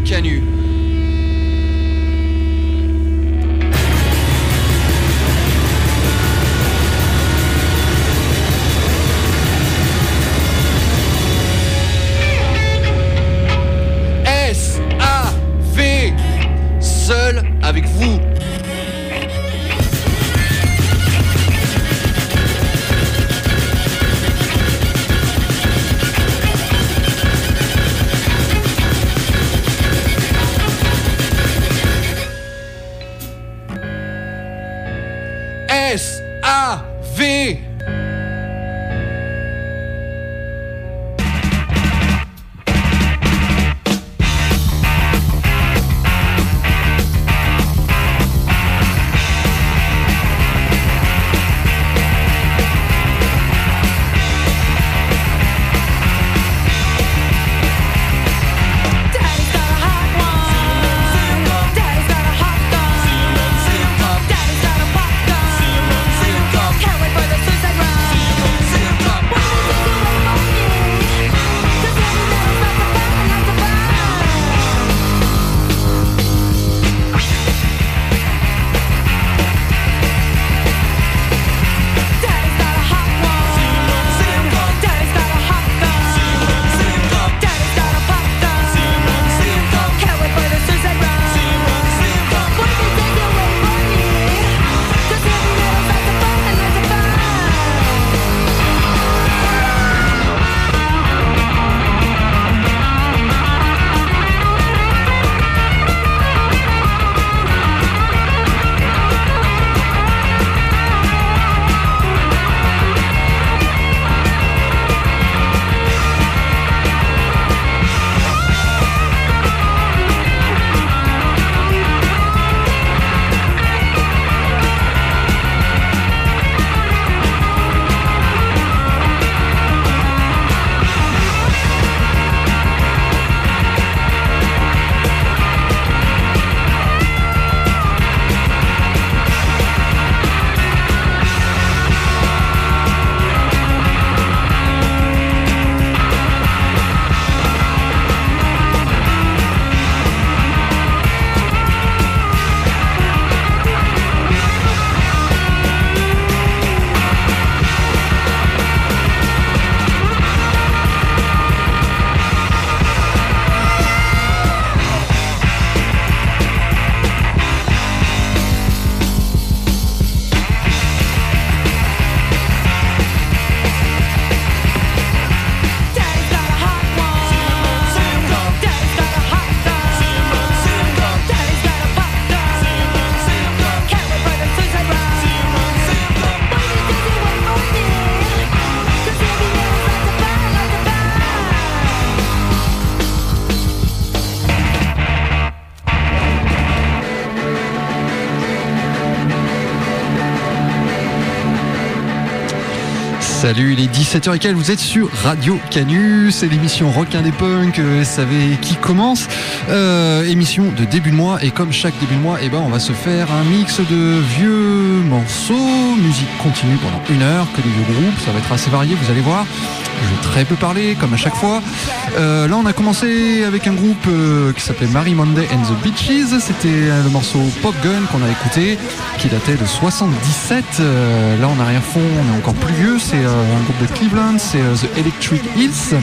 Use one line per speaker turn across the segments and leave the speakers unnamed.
Canu. S.A.V. Seul avec vous. S.A.V. Salut, il est 17h15, vous êtes sur Radio Canu, c'est l'émission Rock Indé Punk, SAV qui commence, émission de début de mois, et comme chaque début de mois, on va se faire un mix de vieux morceaux, musique continue pendant 1 heure, que des vieux groupes, ça va être assez varié, vous allez voir. Je vais très peu parler, comme à chaque fois. Là, on a commencé avec un groupe qui s'appelait Mary Monday and the Beaches. C'était le morceau Pop Gun qu'on a écouté, qui datait de 77. Là, en arrière-fond, on est encore plus vieux. C'est un groupe de Cleveland, c'est The Electric Hills.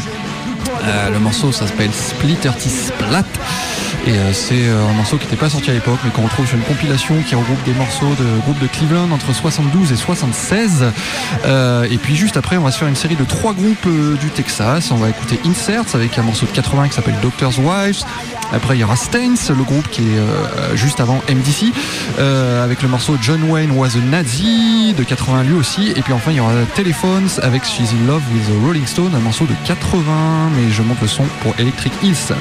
Le morceau, ça s'appelle Splitterty Splat. Et c'est un morceau qui n'était pas sorti à l'époque, mais qu'on retrouve sur une compilation qui regroupe des morceaux de groupes de Cleveland entre 72 et 76. Et puis juste après, on va se faire une série de 3 groupes du Texas. On va écouter Inserts avec un morceau de 80 qui s'appelle Doctor's Wives. Après, il y aura Stains, le groupe qui est juste avant MDC, avec le morceau John Wayne Was a Nazi de 80 lui aussi. Et puis enfin, il y aura Telephones avec She's in Love with the Rolling Stone, un morceau de 80. Mais je monte le son pour Electric Hills.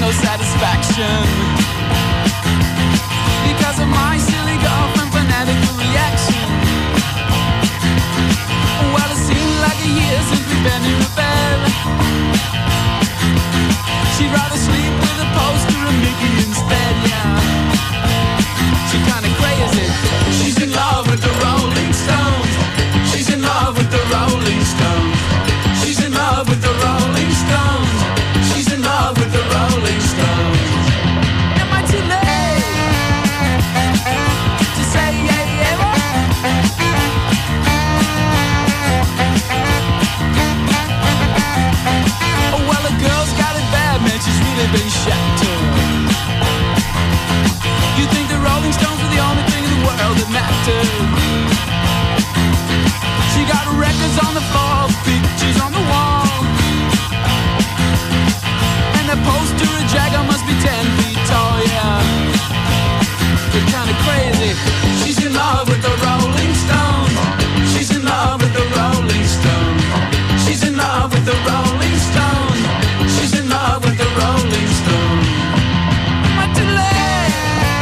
no satisfaction because of my silly girlfriend fanatical reaction. Well, it seemed like a year since we've been in the bed. She'd rather sleep with a poster of Mickey instead, yeah. She's kinda crazy. She's in love with the Rolling Stones. She's in love with the Rolling Stones. She's in love with the Rolling Stones. She's in love with the Rolling Stones. Am I too late to say yeah, yeah? Oh, well, a girl's got it bad, man. She's really been shattered. You think the Rolling Stones were the only thing in the world that mattered? She got records on the floor, pictures on the wall, and the poster of Jagger must be 10 feet tall, yeah. You're kinda crazy. She's in love with the Rolling Stones. She's in love with the Rolling Stones. She's in love with the Rolling Stones. She's in love with the Rolling Stones. What too late?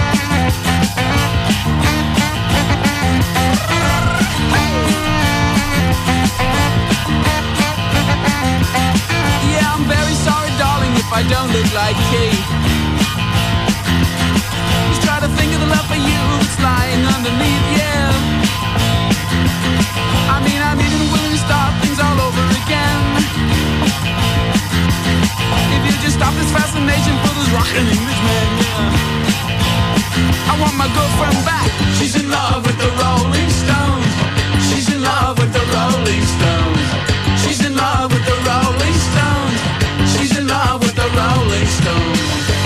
Yeah, I'm very sorry, darling, if I don't look like Kate. Just try to think of the love for you that's lying underneath, yeah. I mean, I'm even willing to start things all over again. If you just stop this fascination for this rockin' Englishman, yeah. I want my girlfriend back. She's in love with the Rolling Stones. She's in love with the Rolling Stones. She's in love with the Rolling Stones. She's in love with the Rolling Stones.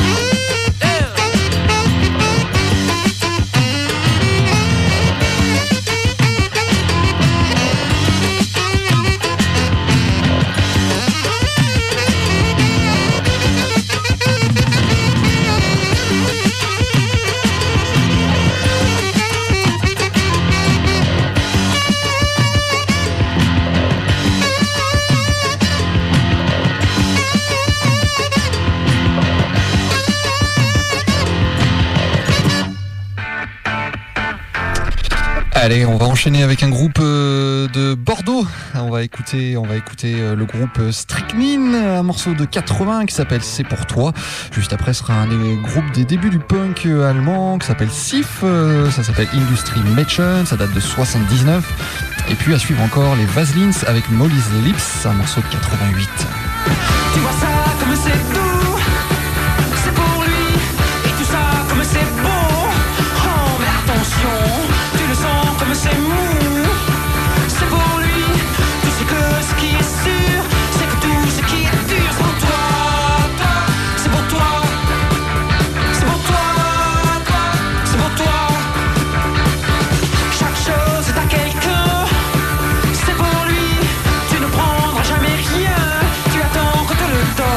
Allez, on va enchaîner avec un groupe de Bordeaux. On va écouter le groupe Strychnine, un morceau de 80 qui s'appelle C'est pour toi. Juste après, ce sera un des groupes des débuts du punk allemand qui s'appelle Sif. Ça s'appelle Industry Mädchen, ça date de 79. Et puis à suivre encore les Vaselines avec Molly's Lips, un morceau de 88.
Tu vois ça comme c'est doux, c'est pour lui. Et tout ça comme c'est beau. Oh mais attention, tu le sens comme c'est mou. C'est pour lui. Tu sais que ce qui est sûr, c'est que tout ce qui est dur, c'est pour toi, toi. C'est pour toi. C'est pour toi, toi. C'est pour toi. Chaque chose est à quelqu'un. C'est pour lui. Tu ne prendras jamais rien. Tu attends qu'on te le donne.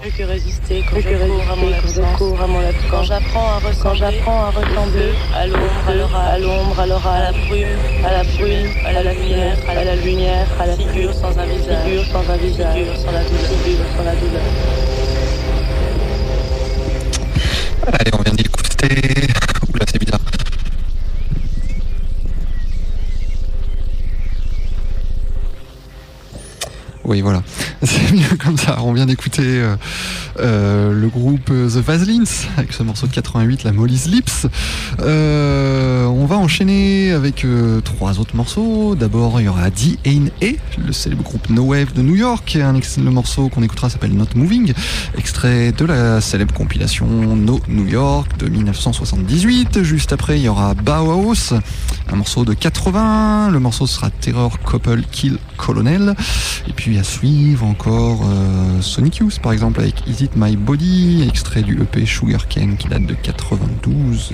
que résister quand je cours à mon absence. Quand j'apprends à ressembler à l'ombre, alors à la brume, à la lumière, à la figure sans un visage, figure sans la douleur.
Allez, on vient d'écouter. Oula, c'est bizarre. Oui, voilà. C'est mieux comme ça. On vient d'écouter le groupe The Vaselines avec ce morceau de 88, la Molly's Lips. On va enchaîner avec 3 autres morceaux. D'abord, il y aura D.A.N.A., le célèbre groupe No Wave de New York. Le morceau qu'on écoutera s'appelle Not Moving, extrait de la célèbre compilation No New York de 1978. Juste après, il y aura Bauhaus, un morceau de 80. Le morceau sera Terror Couple Kill Colonel. Et puis à suivre encore Sonic Youth par exemple avec Is It My Body, extrait du EP Sugarcane qui date de 92.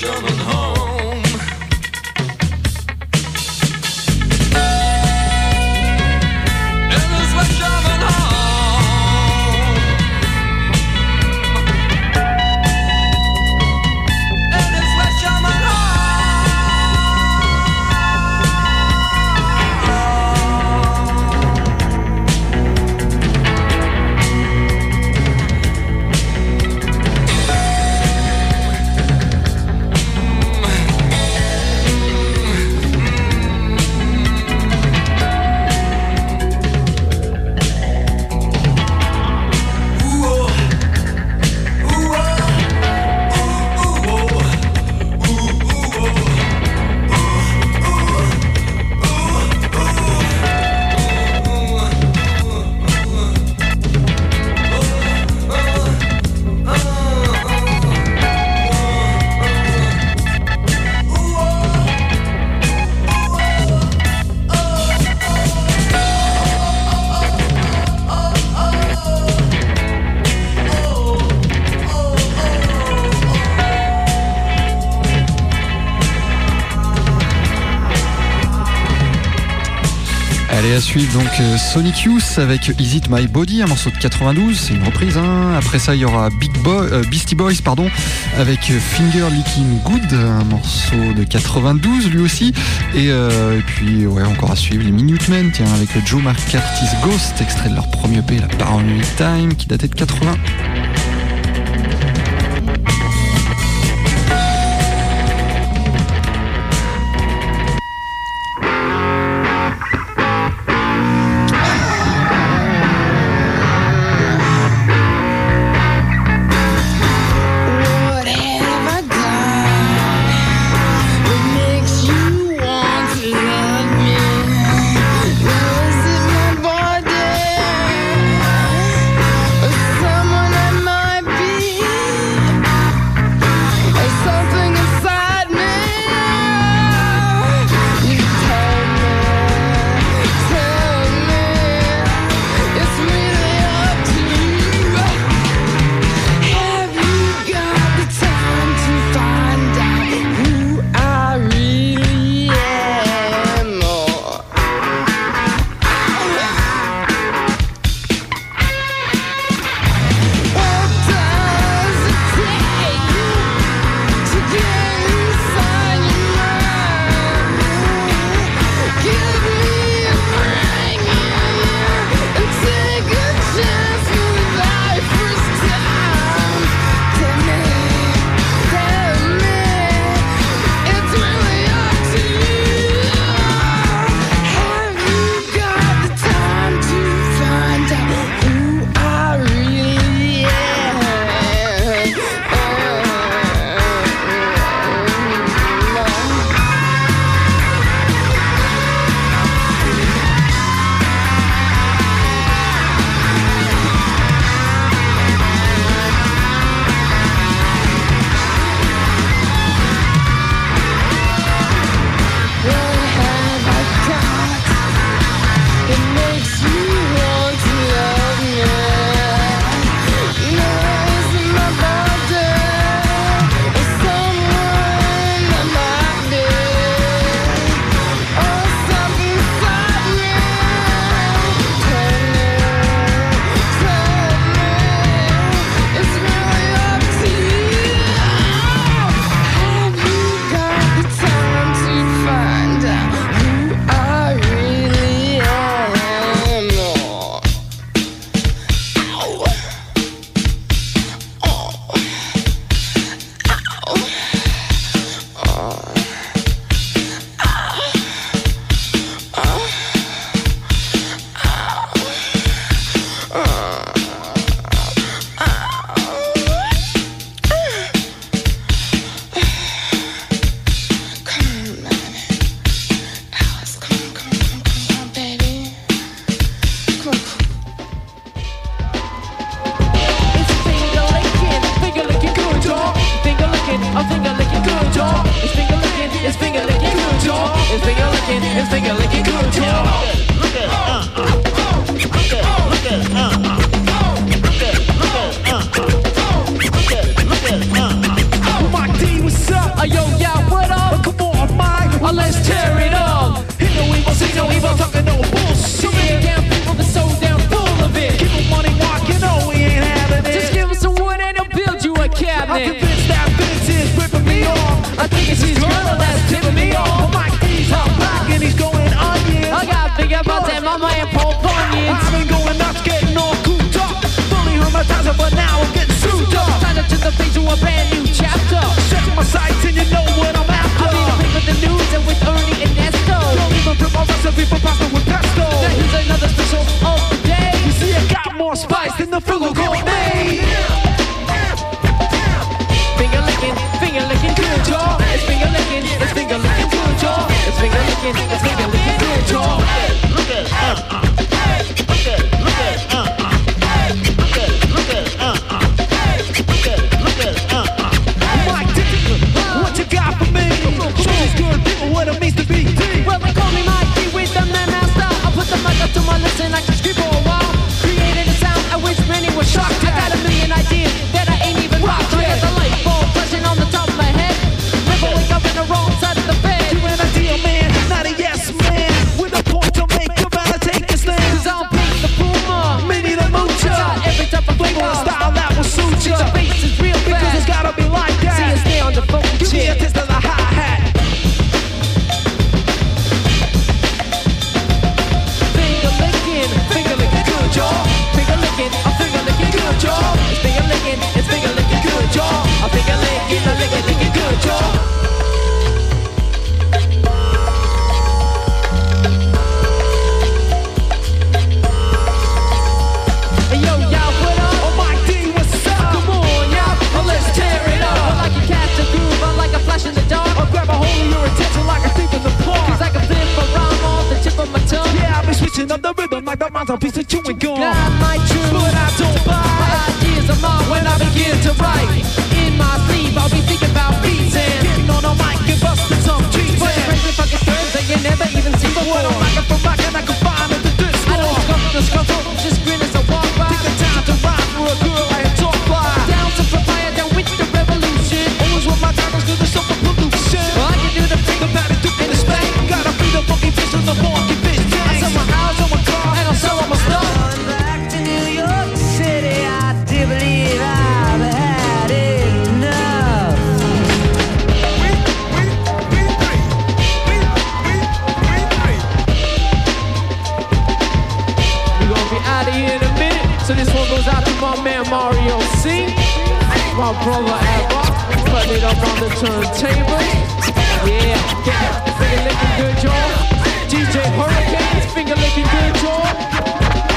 Allez, à suivre donc Sonic Youth avec Is It My Body, un morceau de 92, c'est une reprise. Hein. Après ça, il y aura Beastie Boys avec Finger Licking Good, un morceau de 92 lui aussi. Et puis, ouais, encore à suivre les Minutemen, tiens, avec le Joe McCarthy's Ghost, extrait de leur premier EP, la Paranoid Time, qui datait de 80.
Mike D, what's up? man Paul Bunyan.
I've been going nuts, getting all cooped up. Fully hermetized, but now I'm getting souped up.
Sign up to the page to a brand new chapter.
Check my sights and you know what I'm after.
I'll be the pig with the news and with Ernie and Nesto.
Don't even prep my recipe for pasta with pesto.
Now here's another special of the day.
You see, I got more spice than the Frugal Gourmet.
Finger licking good, y'all. It's finger licking good, y'all. It's finger licking good, y'all.
Look at Mike Dick, what you got for me? Show these good people what it means to be deep.
Well, they call me Mike D with the man master. I put the mic up to my lips and I can scream for a while. Created a sound at which many were shocked. I got a million ideas that I ain't even rocked. I got the light bulb flashing on the top of my head. Never wake up in the wrong side of the bed.
You an ideal man, not a yes man. With a point to make, you better take a stand.
Cause I'm Pink the Puma.
Mini the Moocher.
Got every type of
Flavor and
flavor.
style that will suit you.
The bass is real
Because it's
fast.
gotta be like
See
that.
us stay on the phone
Give me a
chair.
taste of the hi-hat.
Finger licking good, y'all. Finger licking, I'm finger licking good, y'all. It's finger licking good, y'all. I'm finger licking good, y'all. Hey yo, y'all, what up?
Oh my D, what's up?
Come on, y'all, well, let's tear it up. I like to catch a groove, I like a flash in the dark.
I'll grab a hold of your attention like a thief in the park.
Cause I can flip a rhyme off the tip of my tongue.
Yeah, I've been switching up the rhythm like the rhymes on piece of chewing gum.
Got my truth,
But I don't
my
buy.
ideas are mine when I begin to write. In my sleep, I'll be thinking about beats and
Getting on a mic and busting some cheese.
bunch of crazy fucking terms that you never even seen before.
What I'm rocking from rocking, I can find at the disc
I don't
floor.
scuffle, just grin as I walk by.
Take the time to rhyme for a girl I had talk fly.
Down to papaya, down with the revolution.
Always with my diamonds, cause there's something pollution.
I can do the
The
thing,
patty duke in the spank. Gotta be the funky fish in the funky fish
I
tank.
sell my house,
on my car,
and I'll sell all my stuff.
Back to New York City, I do believe I've had enough.
We gonna be out of here in a minute. So this one goes out to my man Mario C. My brother Abba, putting it up on the turntable. Yeah, finger licking good, y'all. DJ Hurricanes, finger licking good, y'all.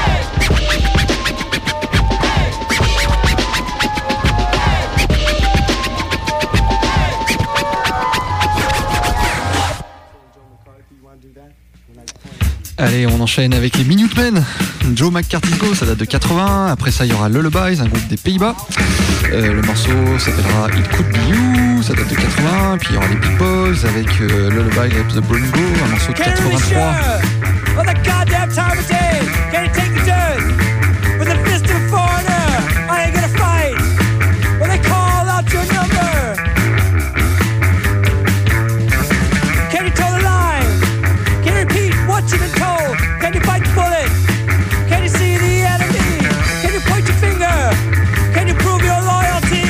Allez, on enchaîne avec les Minutemen. Joe McCarthy's, ça date de 80. Après ça, il y aura Lullabies, un groupe des Pays-Bas. Le morceau s'appellera It Could Be You, ça date de 80. Puis il y aura les Big Boys avec Lullaby of the Bringo, un morceau de 83.
For the goddamn time of day, can you take the dirt? With a fist of a foreigner, I ain't gonna fight. When they call out your number, can you toe the line? Can you repeat what you've been told? Can you bite the bullet? Can you see the enemy? Can you point your finger? Can you prove your loyalty?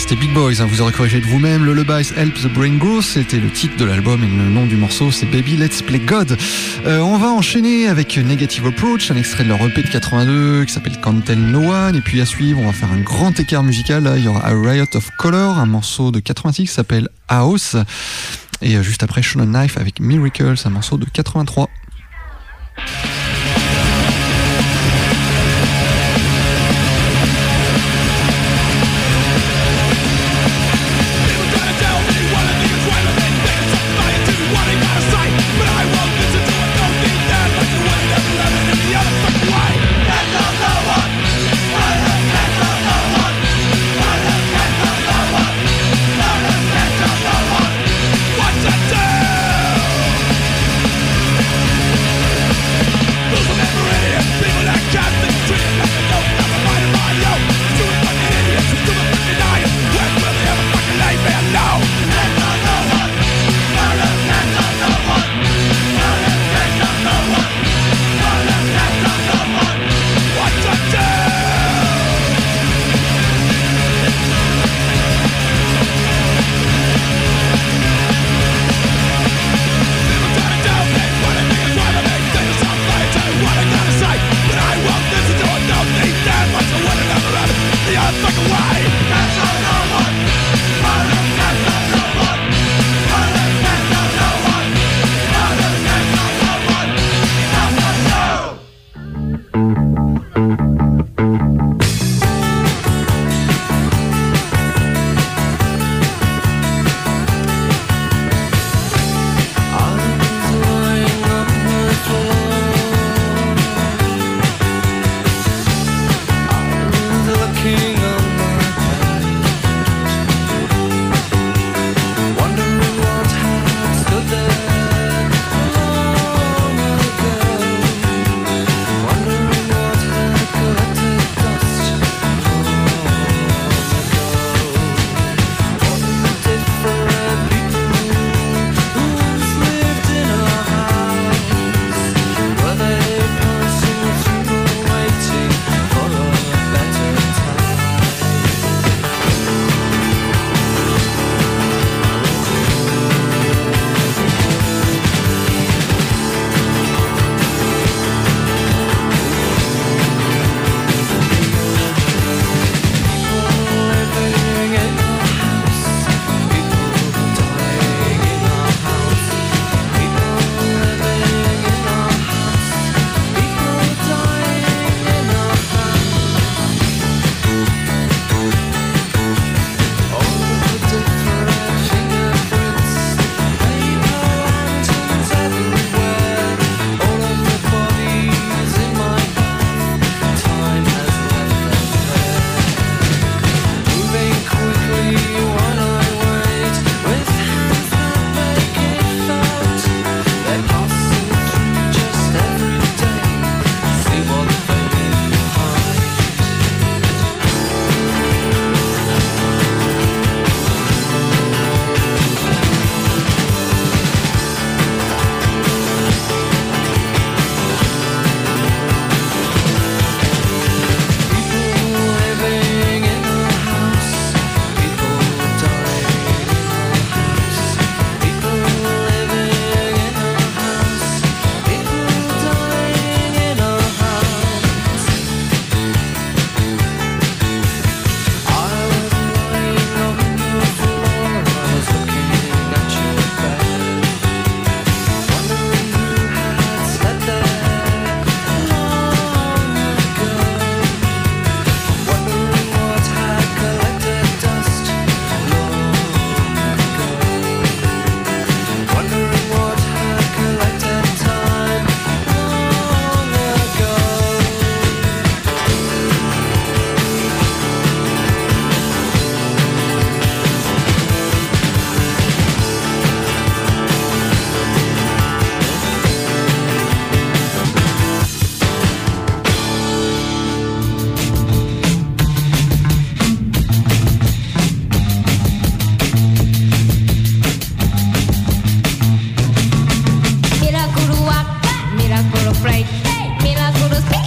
c'était Big Boys, hein, vous aurez corrigé de vous-même. Lullabies Help the Brain Grow, c'était le titre de l'album et le nom du morceau c'est Baby Let's Play God. On va enchaîner avec Negative Approach, un extrait de leur EP de 82 qui s'appelle Can't Tell No One, et puis à suivre on va faire un grand écart musical, là, il y aura A Riot of Color, un morceau de 86 qui s'appelle House, et juste après Shonen Knife avec Miracles, un morceau de 83.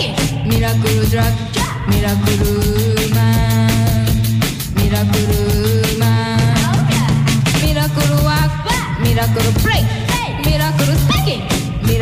Miracle drug, miracle man, miracle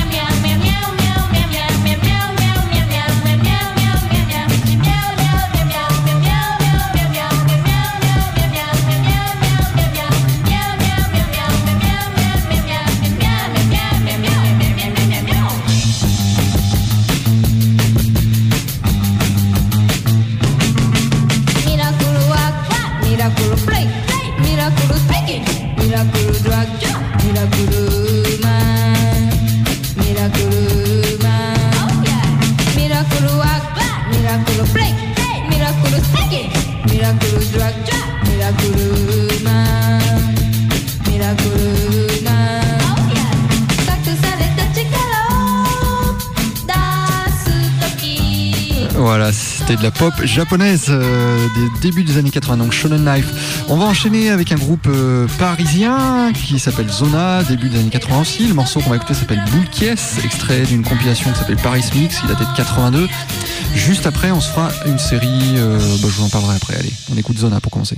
Voilà, c'était de la pop japonaise des débuts des années 80, donc Shonen Knife. On va enchaîner avec un groupe parisien qui s'appelle Zona, début des années 80 aussi. Le morceau qu'on va écouter s'appelle Boule Kies, extrait d'une compilation qui s'appelle Paris Mix, il datait de 82. Juste après, on se fera une série, je vous en parlerai après. Allez, on écoute Zona pour commencer.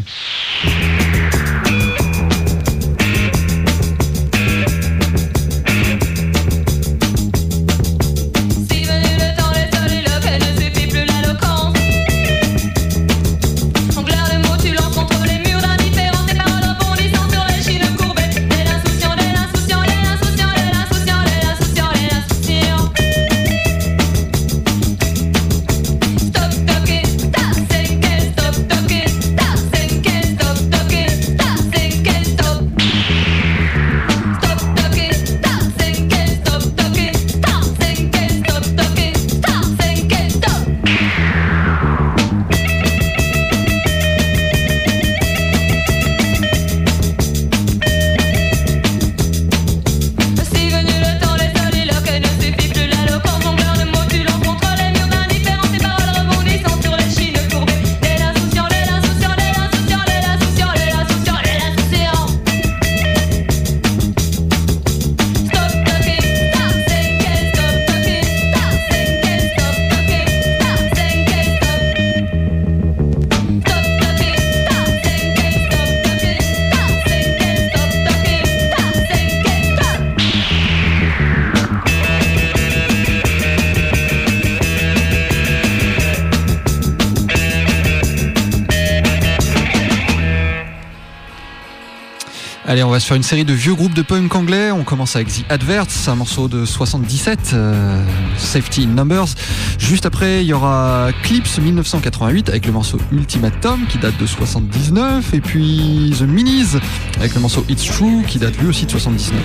Allez, on va se faire une série de vieux groupes de punk anglais. On commence avec The Adverts, un morceau de 77, Safety in Numbers. Juste après, il y aura Clips 1988 avec le morceau Ultimatum qui date de 79. Et puis The Minis avec le morceau It's True qui date lui aussi de 79.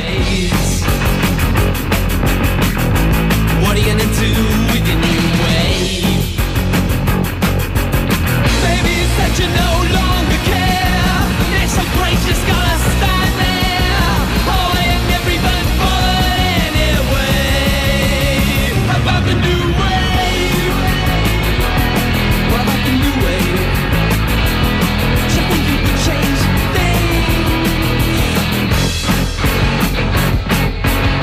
What are you gonna do with your new wave? Baby, you said you no longer care. There's some place just gotta stand there. Oh, and everybody falling anyway. How about the new wave? What about the new wave? Do you think you could change things?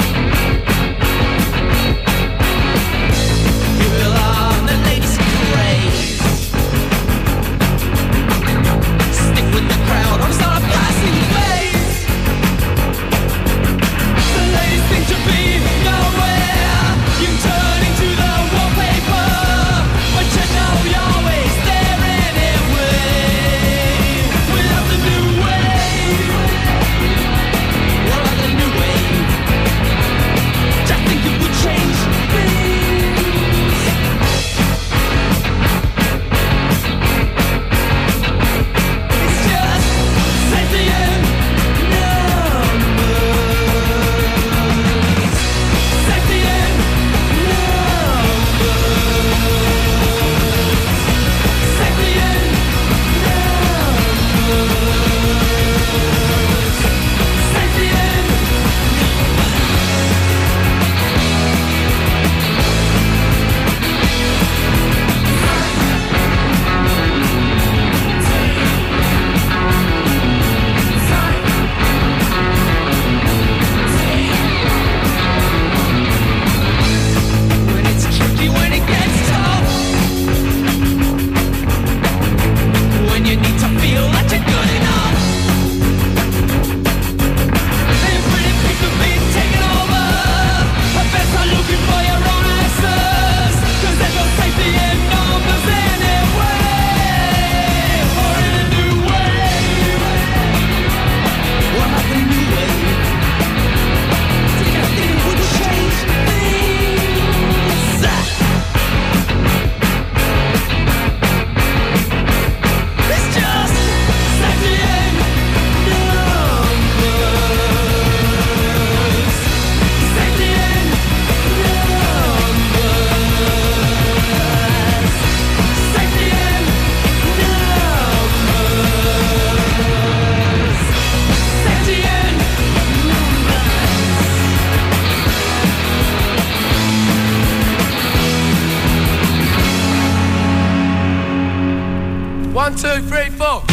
1, 2, 3, 4.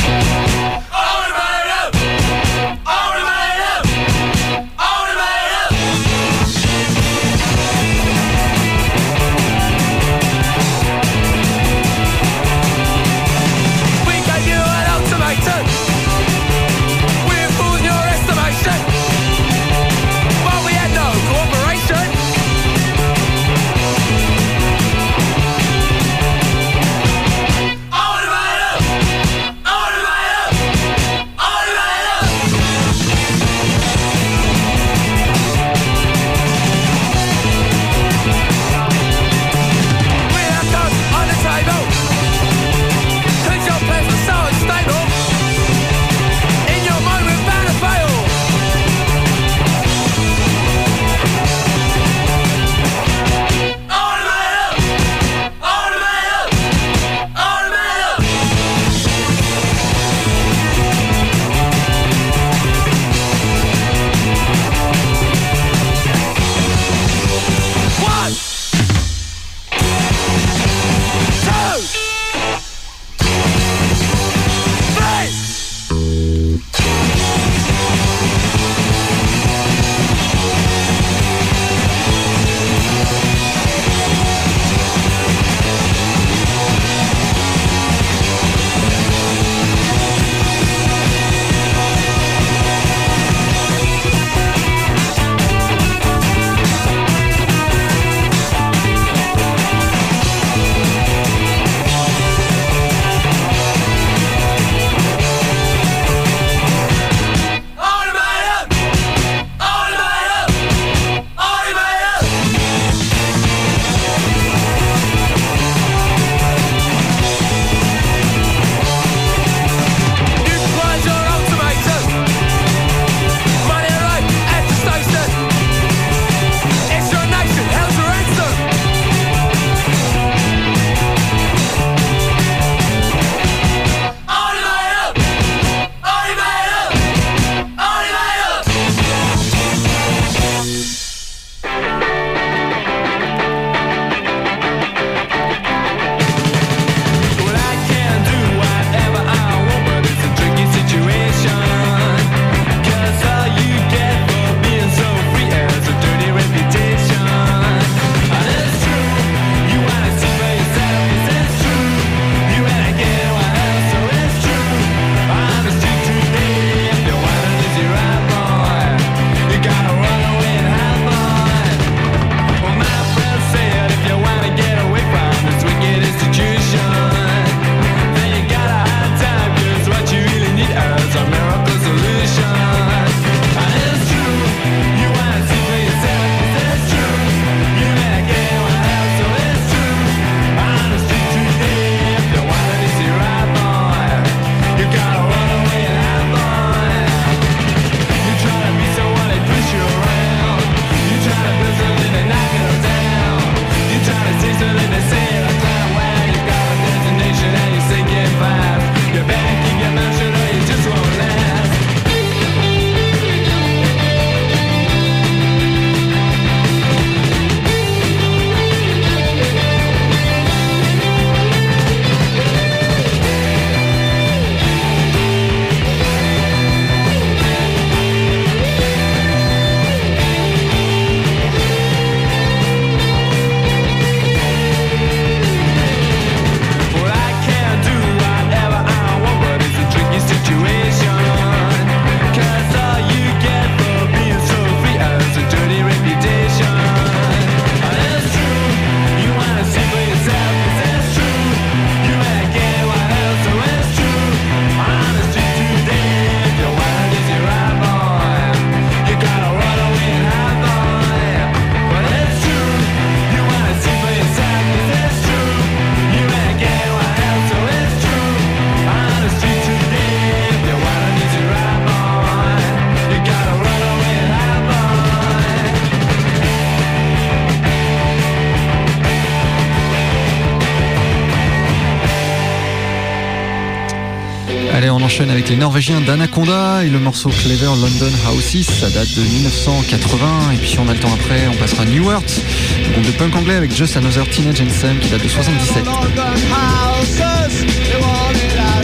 Allez, on enchaîne avec les Norvégiens d'Anaconda et le morceau Clever London Houses, ça date de 1980. Et puis si on a le temps après, on passera à New Earth, le groupe de punk anglais avec Just Another Teenage Anthem qui date de 77.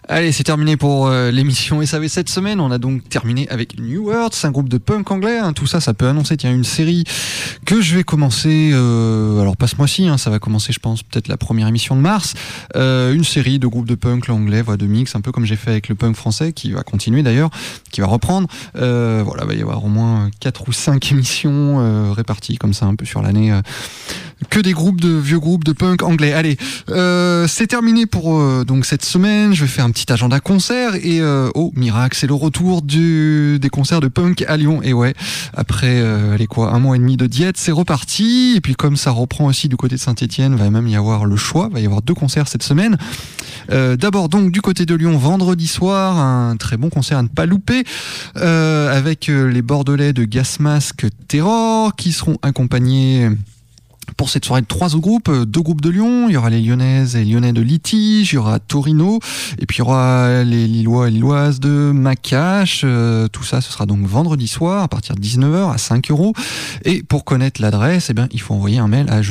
Allez, c'est terminé pour l'émission SAV cette semaine. On a donc terminé avec New World, c'est un groupe de punk anglais. Hein. Tout ça peut annoncer une série que je vais commencer. Alors pas ce mois-ci, hein, ça va commencer, je pense, peut-être la première émission de mars. Une série de groupes de punk anglais, de mix, un peu comme j'ai fait avec le punk français, qui va continuer d'ailleurs, qui va reprendre. Voilà, va y avoir au moins 4 ou 5 émissions réparties comme ça un peu sur l'année. Que des vieux groupes de punk anglais. Allez, c'est terminé pour donc cette semaine. Je vais faire un petit agenda concert et oh miracle, c'est le retour des concerts de punk à Lyon. Et ouais, après un mois et demi de diète, c'est reparti. Et puis comme ça reprend aussi du côté de Saint-Étienne, va même y avoir le choix. Va y avoir 2 concerts cette semaine. D'abord donc du côté de Lyon, vendredi soir, un très bon concert à ne pas louper avec les Bordelais de Gas Mask Terror qui seront accompagnés pour cette soirée de 3 groupes, 2 groupes de Lyon. Il y aura les Lyonnaises et Lyonnais de Litige, il y aura Torino, et puis il y aura les Lillois et Lilloises de Macache. Tout ça, ce sera donc vendredi soir à partir de 19h à 5€. Et pour connaître l'adresse, il faut envoyer un mail à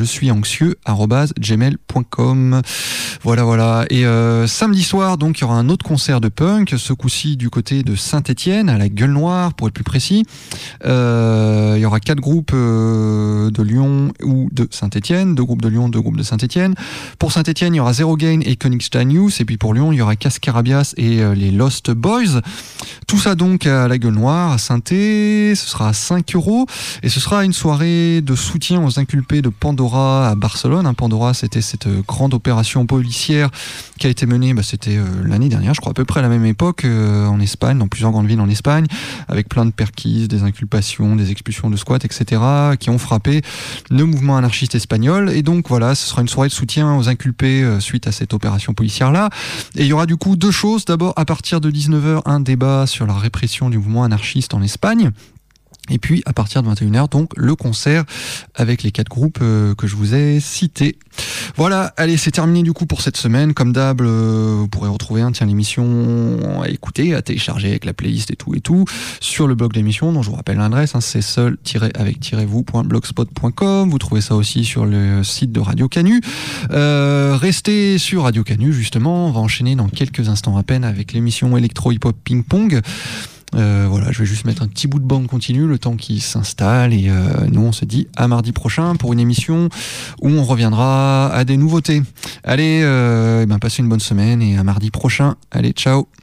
jesuisanxieux@gmail.com. Voilà. Et samedi soir, donc il y aura un autre concert de punk, ce coup-ci du côté de Saint-Étienne, à la Gueule Noire pour être plus précis. Il y aura 4 groupes de Lyon ou de Saint-Étienne, 2 groupes de Lyon, 2 groupes de Saint-Étienne. Pour Saint-Étienne, il y aura Zero Gain et Königstein Youth, et puis pour Lyon, il y aura Cascarabias et les Lost Boys. Tout ça donc à la Gueule Noire, à Saint-Étienne, ce sera à 5€, et ce sera une soirée de soutien aux inculpés de Pandora à Barcelone. Pandora, c'était cette grande opération policière qui a été menée, c'était l'année dernière, je crois, à peu près à la même époque, en Espagne, dans plusieurs grandes villes en Espagne, avec plein de perquises, des inculpations, des expulsions de squats, etc., qui ont frappé le mouvement anarchiste espagnol. Et donc voilà, ce sera une soirée de soutien aux inculpés suite à cette opération policière-là. Et il y aura du coup 2 choses. D'abord, à partir de 19h, un débat sur la répression du mouvement anarchiste en Espagne. Et puis, à partir de 21h, donc, le concert avec les 4 groupes que je vous ai cités. Voilà, allez, c'est terminé du coup pour cette semaine. Comme d'hab, vous pourrez retrouver l'émission à écouter, à télécharger avec la playlist et tout, sur le blog de l'émission, dont je vous rappelle l'adresse, c'est seul-avec-vous.blogspot.com. Vous trouvez ça aussi sur le site de Radio Canu. Restez sur Radio Canu, justement. On va enchaîner dans quelques instants à peine avec l'émission Electro Hip Hop Ping Pong. Voilà, je vais juste mettre un petit bout de bande continue le temps qu'il s'installe, et nous on se dit à mardi prochain pour une émission où on reviendra à des nouveautés. Allez, passez une bonne semaine et à mardi prochain. Allez, ciao.